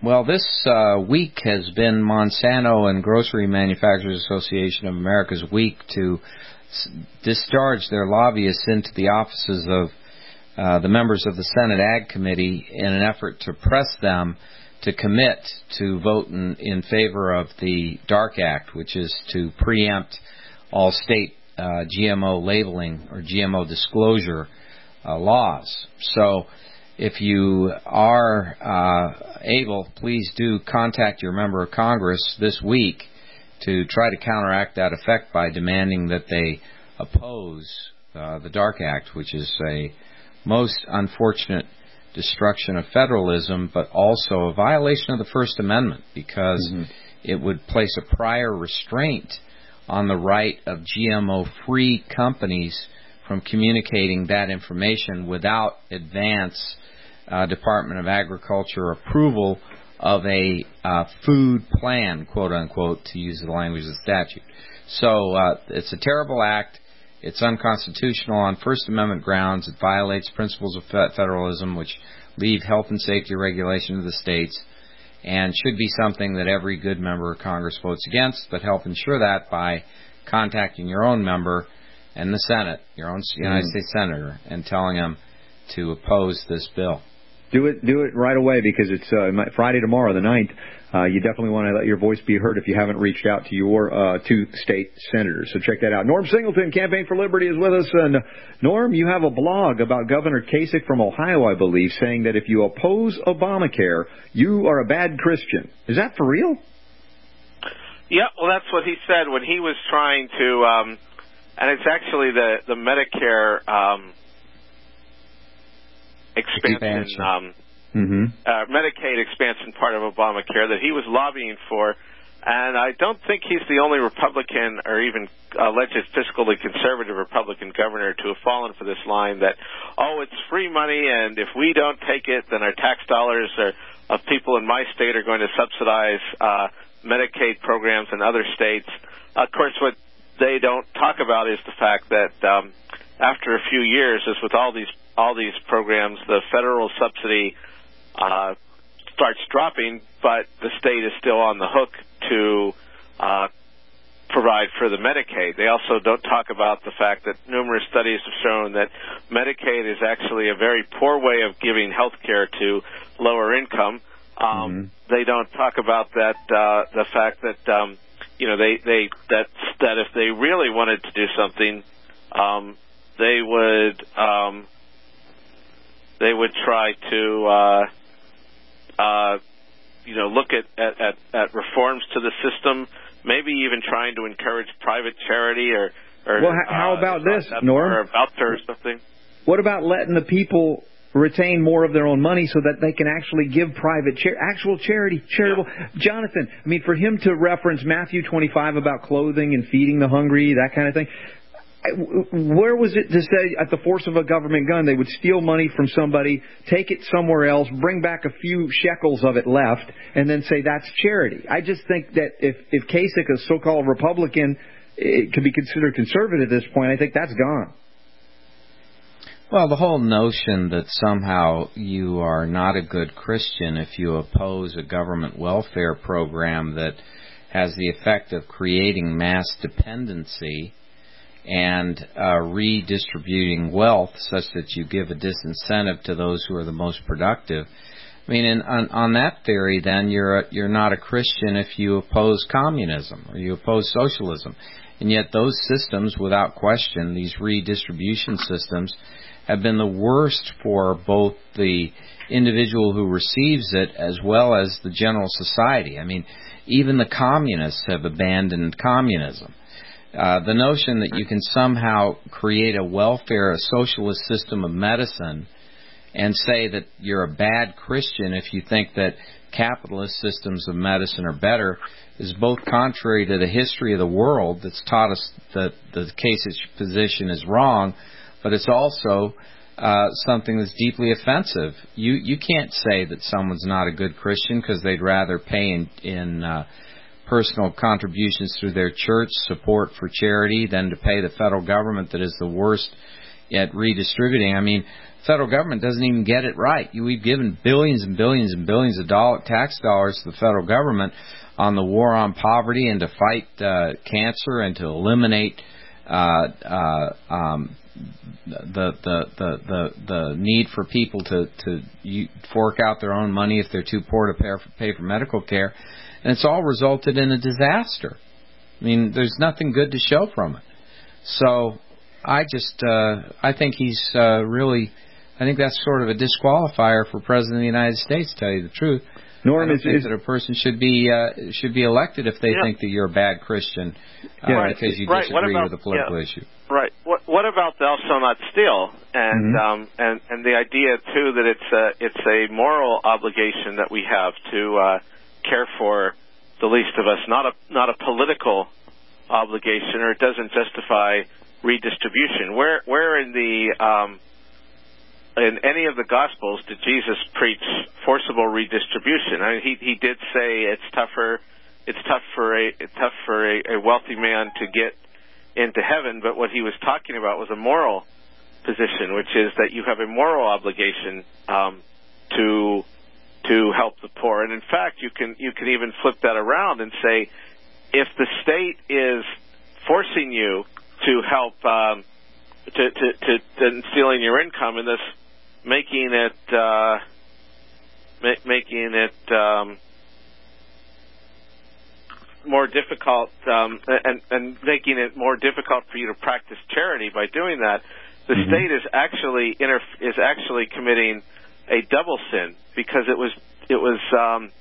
Well, this uh, week has been Monsanto and Grocery Manufacturers Association of America's week to s- discharge their lobbyists into the offices of uh, the members of the Senate Ag Committee in an effort to press them to commit to vote in, in favor of the DARK Act, which is to preempt all state uh, G M O labeling or G M O disclosure uh, laws. So if you are uh, able, please do contact your member of Congress this week to try to counteract that effect by demanding that they oppose uh, the DARK Act, which is a most unfortunate destruction of federalism, but also a violation of the First Amendment, because mm-hmm. it would place a prior restraint on the right of G M O-free companies from communicating that information without advance uh, Department of Agriculture approval of a uh, food plan, quote unquote, to use the language of the statute. So uh, it's a terrible act. It's unconstitutional on First Amendment grounds. It violates principles of federalism, which leave health and safety regulation to the states, and should be something that every good member of Congress votes against. But help ensure that by contacting your own member and the Senate, your own United mm. States Senator, and telling them to oppose this bill. Do it, do it right away, because it's uh, Friday tomorrow, the ninth. Uh, you definitely want to let your voice be heard if you haven't reached out to your uh, two state senators. So check that out. Norm Singleton, Campaign for Liberty, is with us. And Norm, you have a blog about Governor Kasich from Ohio, I believe, saying that if you oppose Obamacare, you are a bad Christian. Is that for real? Yeah, well, that's what he said when he was trying to, um, and it's actually the, the Medicare um, expansion. expansion. Um, Mm-hmm. Uh, Medicaid expansion part of Obamacare that he was lobbying for, and I don't think he's the only Republican or even alleged fiscally conservative Republican governor to have fallen for this line that, oh, it's free money, and if we don't take it, then our tax dollars are, of people in my state are going to subsidize uh, Medicaid programs in other states. Of course, what they don't talk about is the fact that um, after a few years, as with all these all these programs, the federal subsidy Uh, starts dropping, but the state is still on the hook to uh, provide for the Medicaid. They also don't talk about the fact that numerous studies have shown that Medicaid is actually a very poor way of giving health care to lower income. Um, mm-hmm. They don't talk about that uh, the fact that um, you know they, they that that if they really wanted to do something, um, they would um, they would try to uh, Uh, you know, look at, at, at, at reforms to the system, maybe even trying to encourage private charity or, or well, how uh, about this, Norm? Or voucher or something. What about letting the people retain more of their own money so that they can actually give private, char- actual charity, charitable? Yeah. Jonathan, I mean, for him to reference Matthew twenty-five about clothing and feeding the hungry, that kind of thing, where was it to say at the force of a government gun they would steal money from somebody, take it somewhere else, bring back a few shekels of it left, and then say that's charity? I just think that if, if Kasich, a so-called Republican, it could be considered conservative at this point, I think that's gone. Well, the whole notion that somehow you are not a good Christian if you oppose a government welfare program that has the effect of creating mass dependency and uh, redistributing wealth such that you give a disincentive to those who are the most productive. I mean, in, on, on that theory, then you're a, you're not a Christian if you oppose communism or you oppose socialism. And yet those systems, without question, these redistribution systems, have been the worst for both the individual who receives it as well as the general society. I mean, even the communists have abandoned communism. Uh, the notion that you can somehow create a welfare, a socialist system of medicine and say that you're a bad Christian if you think that capitalist systems of medicine are better is both contrary to the history of the world that's taught us that the Kasich position is wrong, but it's also uh, something that's deeply offensive. You you can't say that someone's not a good Christian because they'd rather pay in, in uh, personal contributions through their church, support for charity, than to pay the federal government that is the worst at redistributing. I mean, the federal government doesn't even get it right. We've given billions and billions and billions of dollar, tax dollars to the federal government on the war on poverty and to fight uh, cancer and to eliminate uh, uh, um, the, the the the the need for people to to fork out their own money if they're too poor to pay for, pay for medical care, and it's all resulted in a disaster. I mean, there's nothing good to show from it. So I just uh, I think he's uh, really I think that's sort of a disqualifier for President of the United States, to tell you the truth. Norm, I don't is, think is, that a person should be uh, should be elected if they yeah. think that you're a bad Christian uh, yeah, right. because you right. disagree about, with a political yeah. issue. Right. What What about thou shalt not steal? And mm-hmm. um and and the idea too that it's a it's a moral obligation that we have to uh, care for the least of us, not a not a political obligation, or it doesn't justify redistribution. Where where in the um, in any of the Gospels did Jesus preach forcible redistribution? I mean, he he did say it's tougher it's tough for a it's tough for a, a wealthy man to get into heaven, but what he was talking about was a moral position, which is that you have a moral obligation um, to to help the poor. And in fact, you can you can even flip that around and say, if the state is forcing you to help um, to, to, to, to stealing your income and thus making it uh, ma- making it um, more difficult um, and, and making it more difficult for you to practice charity by doing that, the mm-hmm. state is actually inter- is actually committing a double sin, because it was it was um,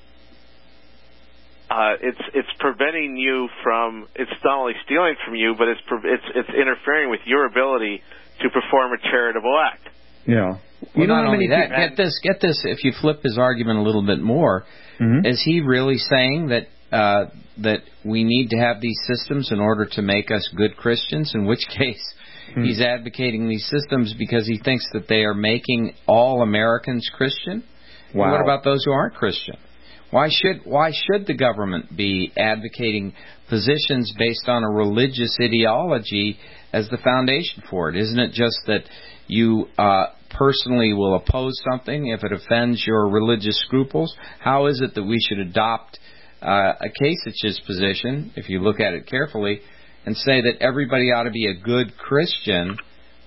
uh, it's it's preventing you from it's not only stealing from you, but it's pre- it's it's interfering with your ability to perform a charitable act. Yeah. Well, you know not how only many that, people... get this, get this. If you flip his argument a little bit more, mm-hmm. is he really saying that uh, that we need to have these systems in order to make us good Christians? In which case, mm-hmm. he's advocating these systems because he thinks that they are making all Americans Christian. Wow. And what about those who aren't Christian? Why should why should the government be advocating positions based on a religious ideology as the foundation for it? Isn't it just that you uh, personally will oppose something if it offends your religious scruples? How is it that we should adopt uh, a Kasich's position, if you look at it carefully, and say that everybody ought to be a good Christian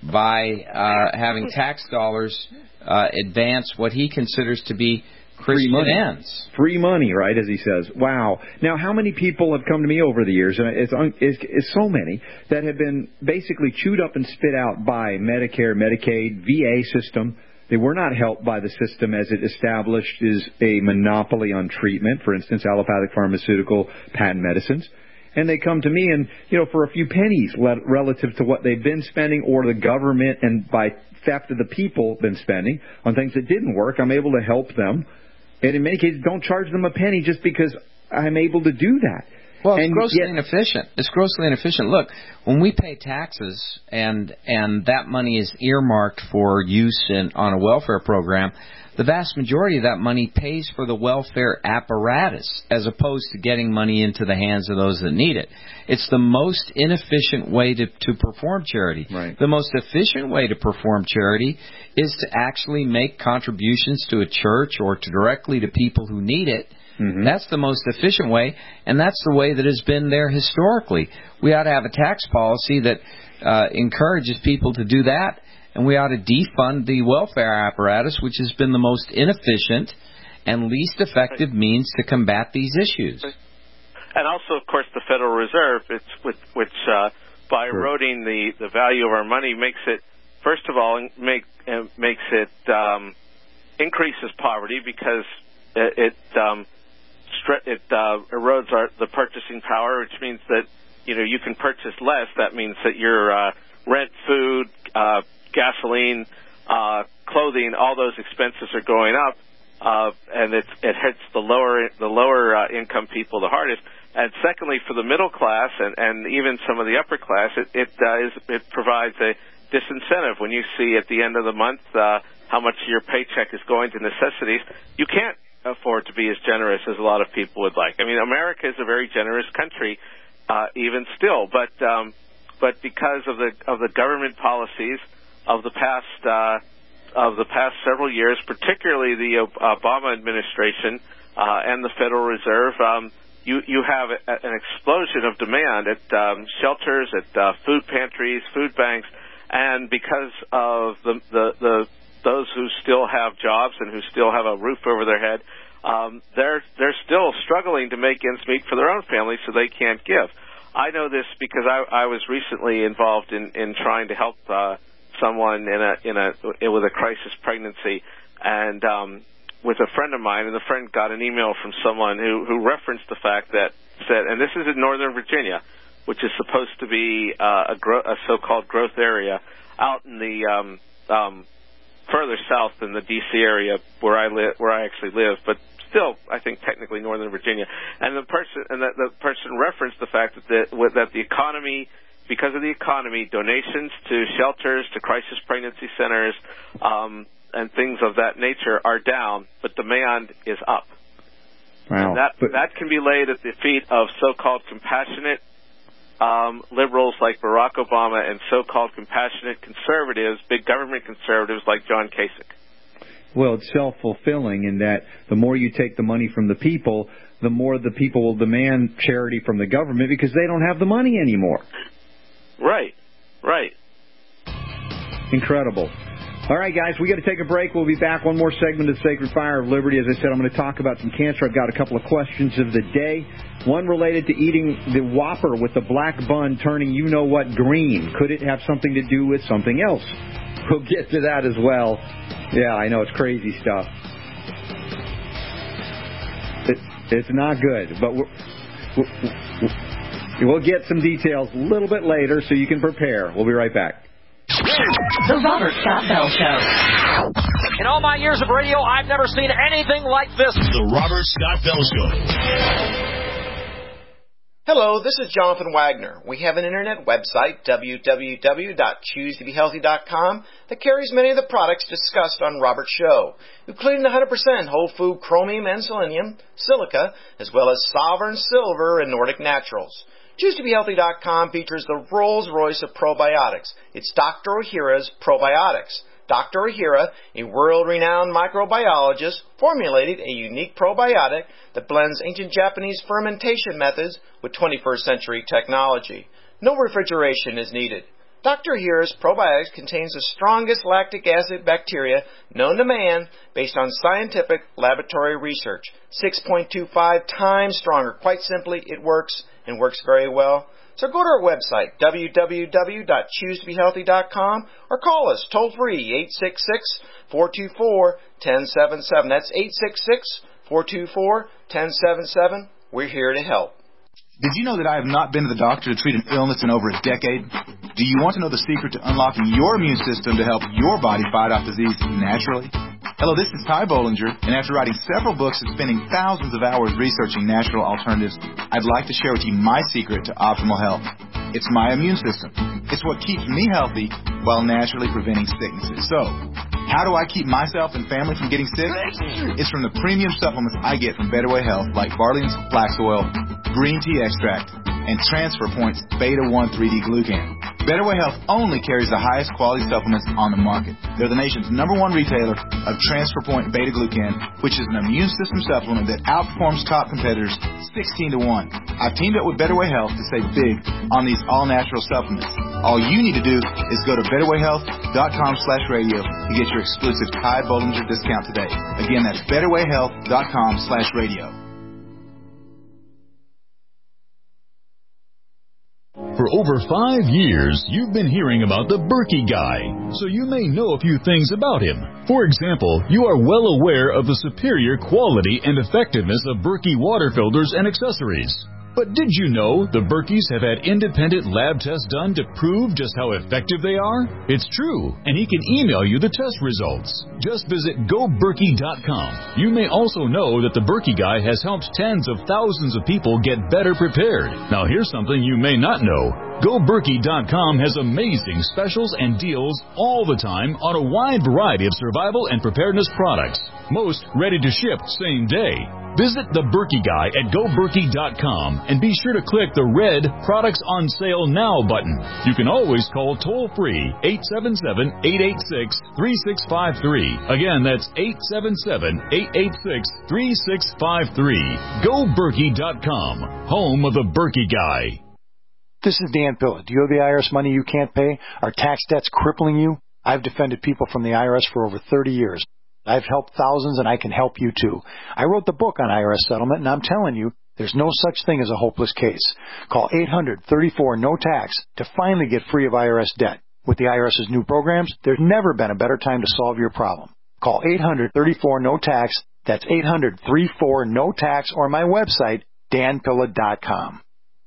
by uh, having tax dollars uh, advance what he considers to be Christian Free money. ends. Free money, right, as he says. Wow. Now, how many people have come to me over the years, and it's, it's, it's so many, that have been basically chewed up and spit out by Medicare, Medicaid, V A system. They were not helped by the system as it established is a monopoly on treatment, for instance, allopathic pharmaceutical patent medicines. And they come to me and, you know, for a few pennies relative to what they've been spending, or the government and by theft of the people been spending on things that didn't work, I'm able to help them. And in many cases, don't charge them a penny just because I'm able to do that. Well, it's and grossly yet, inefficient. It's grossly inefficient. Look, when we pay taxes and and that money is earmarked for use in, on a welfare program, the vast majority of that money pays for the welfare apparatus as opposed to getting money into the hands of those that need it. It's the most inefficient way to, to perform charity. Right. The most efficient way to perform charity is to actually make contributions to a church or to directly to people who need it. Mm-hmm. That's the most efficient way, and that's the way that has been there historically. We ought to have a tax policy that uh, encourages people to do that, and we ought to defund the welfare apparatus, which has been the most inefficient and least effective means to combat these issues. And also, of course, the Federal Reserve, it's with, which uh, by eroding the, the value of our money makes it, first of all, make, uh, makes it um, increases poverty because it, it um, it uh, erodes our, the purchasing power, which means that, you know, you can purchase less. That means that your uh, rent, food, uh, gasoline, uh, clothing, all those expenses are going up, uh, and it, it hits the lower the lower uh, income people the hardest. And secondly, for the middle class and, and even some of the upper class, it it, uh, is, it provides a disincentive. When you see at the end of the month uh, how much your paycheck is going to necessities, you can't afford to be as generous as a lot of people would like. I mean, America is a very generous country, uh, even still, but um, but because of the of the government policies of the past uh, of the past several years, particularly the Obama administration uh, and the Federal Reserve, um, you you have a, an explosion of demand at um, shelters, at uh, food pantries, food banks, and because of the, the the those who still have jobs and who still have a roof over their head, um, they're they're still struggling to make ends meet for their own families, so they can't give. I know this because I, I was recently involved in, in trying to help uh, someone in a in a with a crisis pregnancy, and um, with a friend of mine, and the friend got an email from someone who, who referenced the fact that said, and this is in Northern Virginia, which is supposed to be uh, a, gro- a so-called growth area out in the um, um, further south in the D C area where I live, where I actually live, but still, I think technically Northern Virginia. And the person and the, the person referenced the fact that the, that the economy, because of the economy, donations to shelters, to crisis pregnancy centers, um, and things of that nature are down, but demand is up. Wow. And that but, that can be laid at the feet of so-called compassionate um, liberals like Barack Obama and so-called compassionate conservatives, big government conservatives like John Kasich. Well, it's self-fulfilling in that the more you take the money from the people, the more the people will demand charity from the government because they don't have the money anymore. Right, right. Incredible. All right, guys, we got to take a break. We'll be back. One more segment of Sacred Fire of Liberty. As I said, I'm going to talk about some cancer. I've got a couple of questions of the day. One related to eating the Whopper with the black bun turning you-know-what green. Could it have something to do with something else? We'll get to that as well. Yeah, I know, it's crazy stuff. It, it's not good, but we're, we're, we'll get some details a little bit later so you can prepare. We'll be right back. The Robert Scott Bell Show. In all my years of radio, I've never seen anything like this. The Robert Scott Bell Show. Hello, this is Jonathan Wagner. We have an internet website, w w w dot choose to be healthy dot com, that carries many of the products discussed on Robert's show, including one hundred percent whole food chromium and selenium, silica, as well as Sovereign Silver and Nordic Naturals. choose to be healthy dot com features the Rolls-Royce of probiotics. It's Doctor Ohhira's Probiotics. Doctor Ohhira, a world-renowned microbiologist, formulated a unique probiotic that blends ancient Japanese fermentation methods with twenty-first century technology. No refrigeration is needed. Doctor Ohhira's probiotics contains the strongest lactic acid bacteria known to man based on scientific laboratory research. six point two five times stronger. Quite simply, it works and works very well. So go to our website, w w w dot choose to be healthy dot com, or call us toll-free, eight six six, four two four, one zero seven seven. That's eight six six, four two four, one zero seven seven. We're here to help. Did you know that I have not been to the doctor to treat an illness in over a decade? Do you want to know the secret to unlocking your immune system to help your body fight off disease naturally? Hello, this is Ty Bollinger, and after writing several books and spending thousands of hours researching natural alternatives, I'd like to share with you my secret to optimal health. It's my immune system. It's what keeps me healthy while naturally preventing sicknesses. So, how do I keep myself and family from getting sick? It's from the premium supplements I get from Better Way Health, like Bartlean's Flax Oil, Green Tea Extract, and Transfer Point's Beta one three D Glucan. Better Way Health only carries the highest quality supplements on the market. They're the nation's number one retailer of Transfer Point Beta Glucan, which is an immune system supplement that outperforms top competitors sixteen to one. I've teamed up with Better Way Health to save big on these all-natural supplements. All you need to do is go to better way health dot com slash radio to get your exclusive Ty Bollinger discount today. Again, that's better way health dot com slash radio. For over five years, you've been hearing about the Berkey Guy, so you may know a few things about him. For example, you are well aware of the superior quality and effectiveness of Berkey water filters and accessories. But did you know the Berkeys have had independent lab tests done to prove just how effective they are? It's true, and he can email you the test results. Just visit go berkey dot com. You may also know that the Berkey Guy has helped tens of thousands of people get better prepared. Now here's something you may not know. Go Berkey dot com has amazing specials and deals all the time on a wide variety of survival and preparedness products. Most ready to ship same day. Visit the Berkey Guy at Go Berkey dot com and be sure to click the red Products on Sale Now button. You can always call toll-free eight seven seven, eight eight six, three six five three. Again, that's eight seven seven, eight eight six, three six five three. Go Berkey dot com, home of the Berkey Guy. This is Dan Pilla. Do you owe the I R S money you can't pay? Are tax debts crippling you? I've defended people from the I R S for over thirty years. I've helped thousands, and I can help you too. I wrote the book on I R S settlement, and I'm telling you, there's no such thing as a hopeless case. Call eight hundred, thirty-four, no tax to finally get free of I R S debt. With the IRS's new programs, there's never been a better time to solve your problem. Call eight hundred, thirty-four, no tax. That's eight hundred, thirty-four, no tax, or my website, dan pilla dot com.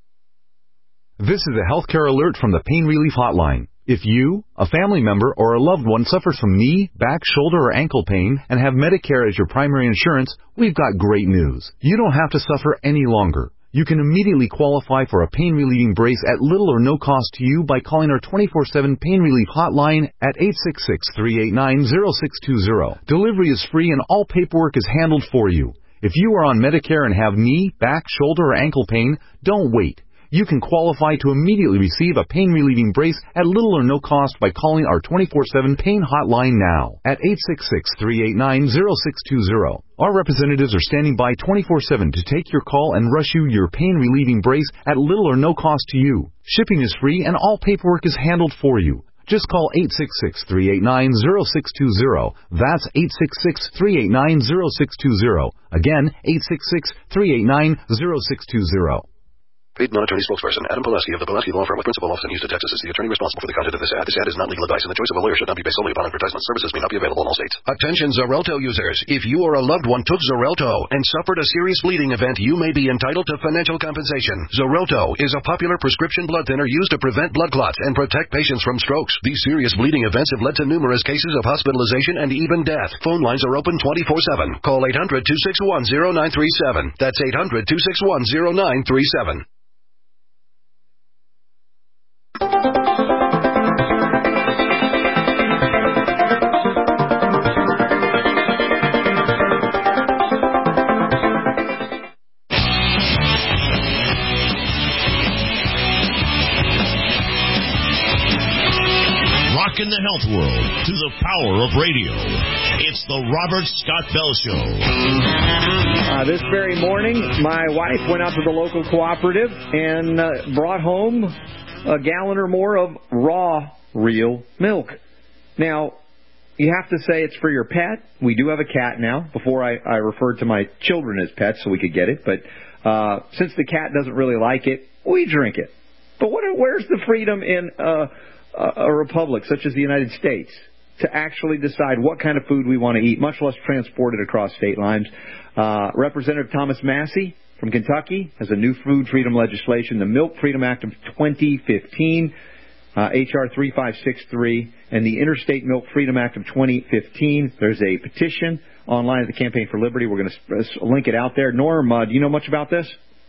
This is a healthcare alert from the Pain Relief Hotline. If you, a family member, or a loved one suffers from knee, back, shoulder, or ankle pain and have Medicare as your primary insurance, we've got great news. You don't have to suffer any longer. You can immediately qualify for a pain-relieving brace at little or no cost to you by calling our twenty-four seven Pain Relief Hotline at eight six six, three eight nine, zero six two zero. Delivery is free and all paperwork is handled for you. If you are on Medicare and have knee, back, shoulder, or ankle pain, don't wait. You can qualify to immediately receive a pain-relieving brace at little or no cost by calling our twenty-four seven Pain Hotline now at eight six six, three eight nine, zero six two zero. Our representatives are standing by twenty-four seven to take your call and rush you your pain-relieving brace at little or no cost to you. Shipping is free and all paperwork is handled for you. Just call eight six six, three eight nine, zero six two zero. That's eight six six, three eight nine, zero six two zero. Again, eight six six, three eight nine, zero six two zero. Paid non-attorney spokesperson Adam Pulaski of the Pulaski Law Firm with principal office in Houston, Texas is the attorney responsible for the content of this ad. This ad is not legal advice, and the choice of a lawyer should not be based solely upon advertisement. Services may not be available in all states. Attention Xarelto users. If you or a loved one took Xarelto and suffered a serious bleeding event, you may be entitled to financial compensation. Xarelto is a popular prescription blood thinner used to prevent blood clots and protect patients from strokes. These serious bleeding events have led to numerous cases of hospitalization and even death. Phone lines are open twenty-four seven. Call eight hundred, two six one, zero nine three seven. That's eight hundred, two six one, zero nine three seven. In the health world to the power of radio. It's the Robert Scott Bell Show. Uh, this very morning, my wife went out to the local cooperative and uh, brought home a gallon or more of raw, real milk. Now, you have to say it's for your pet. We do have a cat now. Before I, I referred to my children as pets so we could get it. But uh, since the cat doesn't really like it, we drink it. But what, where's the freedom in Uh, a republic such as the United States to actually decide what kind of food we want to eat, much less transport it across state lines? Uh, Representative Thomas Massey from Kentucky has a new food freedom legislation, the Milk Freedom Act of twenty fifteen, uh, H R thirty-five sixty-three, and the Interstate Milk Freedom Act of twenty fifteen. There's a petition online at the Campaign for Liberty. We're going to link it out there. Norm, uh, do you know much about this?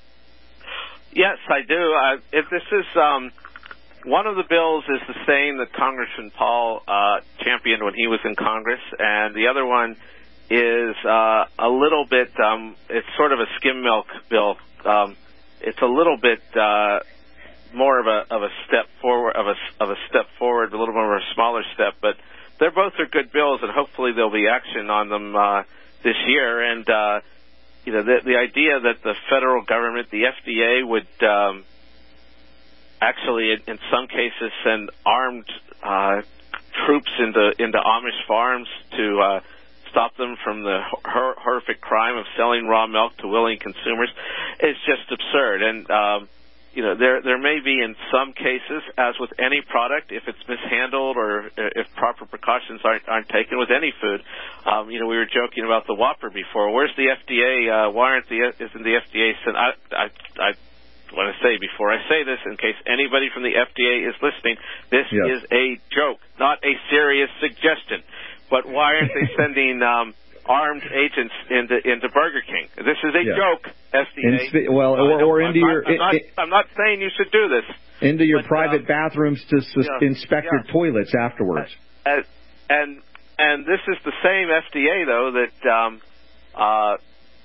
Yes, I do. Uh, if this is... Um One of the bills is the same that Congressman Paul uh, championed when he was in Congress, and the other one is uh, a little bit, um, it's sort of a skim milk bill. Um, it's a little bit uh, more of a of a step forward, of a, of a step forward, a little more of a smaller step, but they're both are good bills, and hopefully there'll be action on them uh, this year. And, uh, you know, the, the idea that the federal government, the F D A, would... Um, actually, in some cases, send armed uh, troops into into Amish farms to uh, stop them from the hor- horrific crime of selling raw milk to willing consumers. It's just absurd. And um, you know, there there may be in some cases, as with any product, if it's mishandled or if proper precautions aren't aren't taken with any food. Um, you know, we were joking about the Whopper before. Where's the F D A? Uh, why aren't the isn't the F D A sent? I I. I I want to say before I say this, in case anybody from the F D A is listening, this yes. is a joke, not a serious suggestion. But why aren't they sending um, armed agents into into Burger King? This is a yeah. joke, F D A. In, well, or, or into I'm your... Not, I'm, not, I'm not saying you should do this. Into your but, private um, bathrooms to s- yeah, inspect yeah. your toilets afterwards. Uh, and and this is the same F D A, though, that um, uh,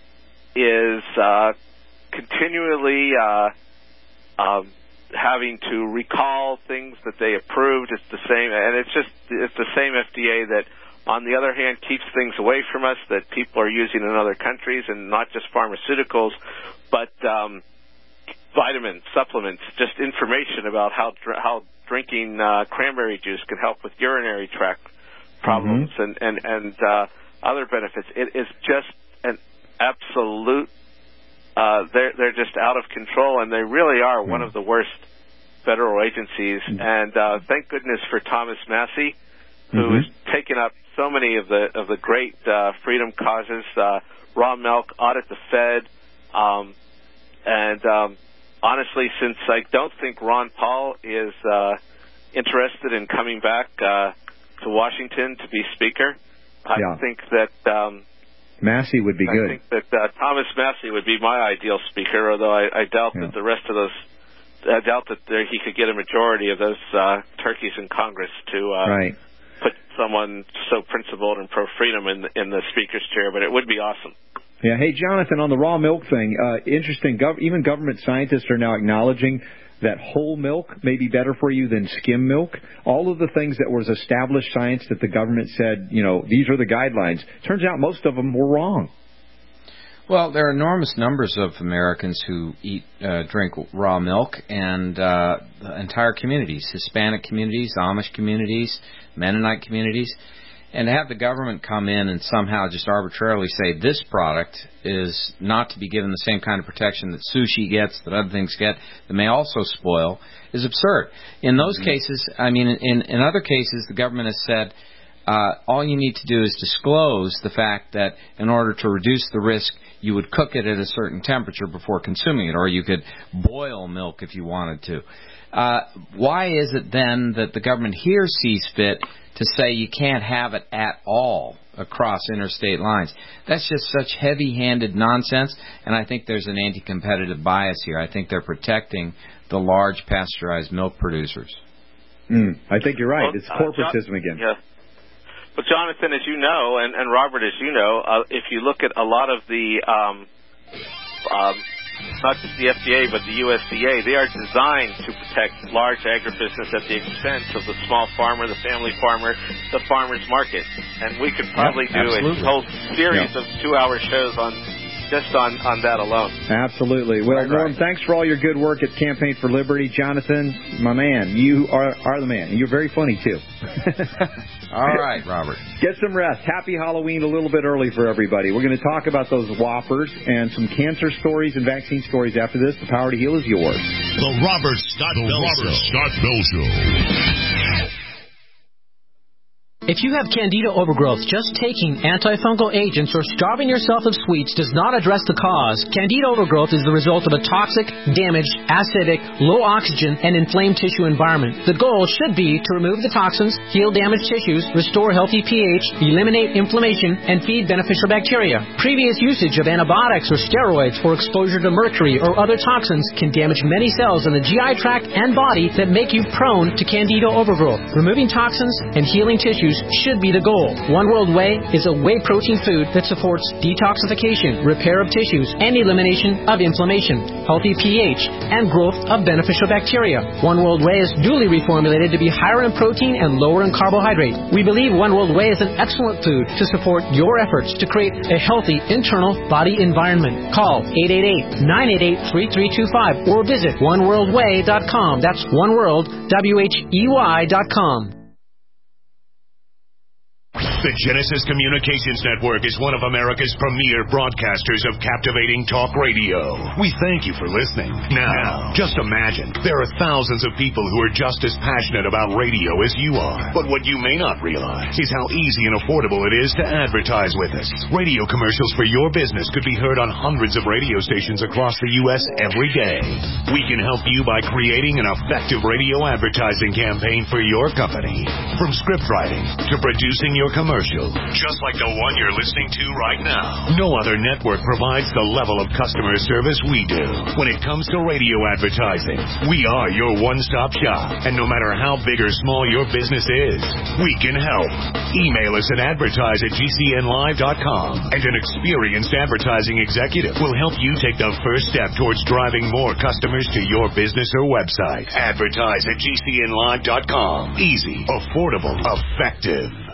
is uh, continually uh, um, having to recall things that they approved. It's the same, and it's just it's the same F D A that, on the other hand, keeps things away from us that people are using in other countries, and not just pharmaceuticals, but um, vitamins, supplements, just information about how dr- how drinking uh, cranberry juice can help with urinary tract problems mm-hmm. and and and uh, other benefits. It is just an absolute. Uh, they're they're just out of control, and they really are mm-hmm. one of the worst federal agencies. Mm-hmm. And uh, thank goodness for Thomas Massie, who mm-hmm. has taken up so many of the of the great uh, freedom causes. Uh, raw milk, audit the Fed, um, and um, honestly, since I don't think Ron Paul is uh, interested in coming back uh, to Washington to be Speaker, I yeah. think that um, Massie would be I good. I think that uh, Thomas Massie would be my ideal Speaker, although I, I doubt yeah. that the rest of those. I doubt that there, he could get a majority of those uh, turkeys in Congress to uh, right. put someone so principled and pro-freedom in the, in the Speaker's chair, but it would be awesome. Yeah. Hey, Jonathan, on the raw milk thing, uh, interesting. Gov- even government scientists are now acknowledging that whole milk may be better for you than skim milk. All of the things that was established science that the government said, you know, these are the guidelines. Turns out most of them were wrong. Well, there are enormous numbers of Americans who eat, uh, drink raw milk, and uh, entire communities, Hispanic communities, Amish communities, Mennonite communities, and to have the government come in and somehow just arbitrarily say this product is not to be given the same kind of protection that sushi gets, that other things get, that may also spoil, is absurd. In those mm-hmm. cases, I mean, in, in other cases, the government has said, uh, all you need to do is disclose the fact that in order to reduce the risk, you would cook it at a certain temperature before consuming it, or you could boil milk if you wanted to. Uh, why is it then that the government here sees fit to say you can't have it at all across interstate lines? That's just such heavy-handed nonsense, and I think there's an anti-competitive bias here. I think they're protecting the large pasteurized milk producers. Mm, I think you're right. Well, it's corporatism uh, again. Yeah. Well, Jonathan, as you know, and, and Robert, as you know, uh, if you look at a lot of the, um, um, not just the F D A, but the U S D A, they are designed to protect large agribusiness at the expense of the small farmer, the family farmer, the farmer's market. And we could probably yeah, do a whole series yeah. of two-hour shows on just on, on that alone. Absolutely. Well, right, Norm, right. thanks for all your good work at Campaign for Liberty. Jonathan, my man, you are, are the man. And you're very funny, too. All right, Robert. Get some rest. Happy Halloween a little bit early for everybody. We're going to talk about those Whoppers and some cancer stories and vaccine stories after this. The power to heal is yours. The Robert Scott the Bell Robert Show. Scott Bell Show. If you have candida overgrowth, just taking antifungal agents or starving yourself of sweets does not address the cause. Candida overgrowth is the result of a toxic, damaged, acidic, low oxygen, and inflamed tissue environment. The goal should be to remove the toxins, heal damaged tissues, restore healthy pH, eliminate inflammation, and feed beneficial bacteria. Previous usage of antibiotics or steroids or exposure to mercury or other toxins can damage many cells in the G I tract and body that make you prone to candida overgrowth. Removing toxins and healing tissues should be the goal. One World Whey is a whey protein food that supports detoxification, repair of tissues, and elimination of inflammation, healthy pH, and growth of beneficial bacteria. One World Whey is duly reformulated to be higher in protein and lower in carbohydrate. We believe One World Whey is an excellent food to support your efforts to create a healthy internal body environment. Call eight eight eight, nine eight eight, three three two five or visit one world way dot com. That's One World, W H E Y dot com. The Genesis Communications Network is one of America's premier broadcasters of captivating talk radio. We thank you for listening. Now, just imagine, there are thousands of people who are just as passionate about radio as you are. But what you may not realize is how easy and affordable it is to advertise with us. Radio commercials for your business could be heard on hundreds of radio stations across the U S every day. We can help you by creating an effective radio advertising campaign for your company. From script writing to producing your commercial, commercial, just like the one you're listening to right now. No other network provides the level of customer service we do. When it comes to radio advertising, we are your one-stop shop. And no matter how big or small your business is, we can help. Email us at advertise at g c n live dot com, and an experienced advertising executive will help you take the first step towards driving more customers to your business or website. Advertise at g c n live dot com. Easy, affordable, effective.